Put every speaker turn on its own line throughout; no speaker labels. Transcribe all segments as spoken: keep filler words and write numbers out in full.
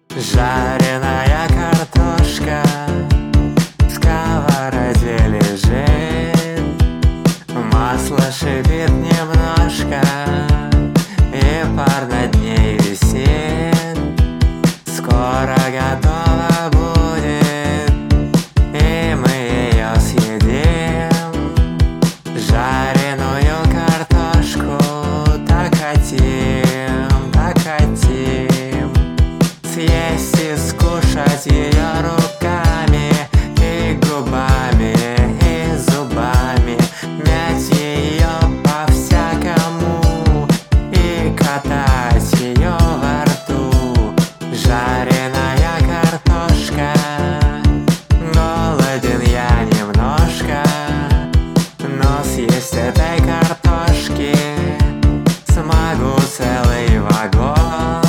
Жареная картошка в сковороде лежит, масло шипит немножко, и пар над ней висит. Скоро готова будет, и мы ее съедим. Жареную картошку так хотим, так хотим съесть и скушать ее руками и губами, и зубами, мять ее по-всякому и катать ее во рту. Жареная картошка, голоден я немножко, но съесть этой картошки смогу целый вагон.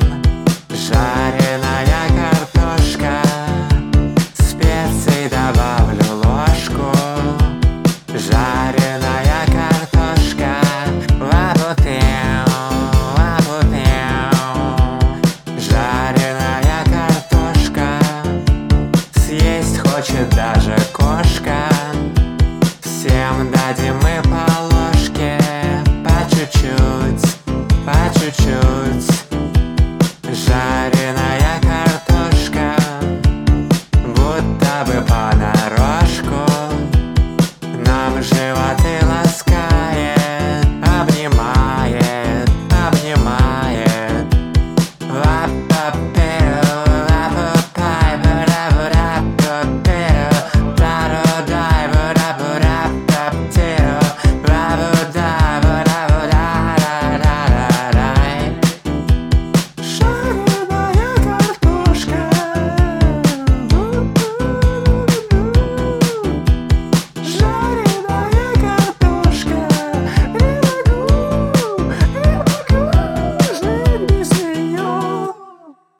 Жареная картошка, специй добавлю ложку. Жареная картошка, лапу-пяу, лапу-пяу. Жареная картошка, съесть хочет даже кошка. Всем дадим мы по ложке, по чуть-чуть, по чуть-чуть.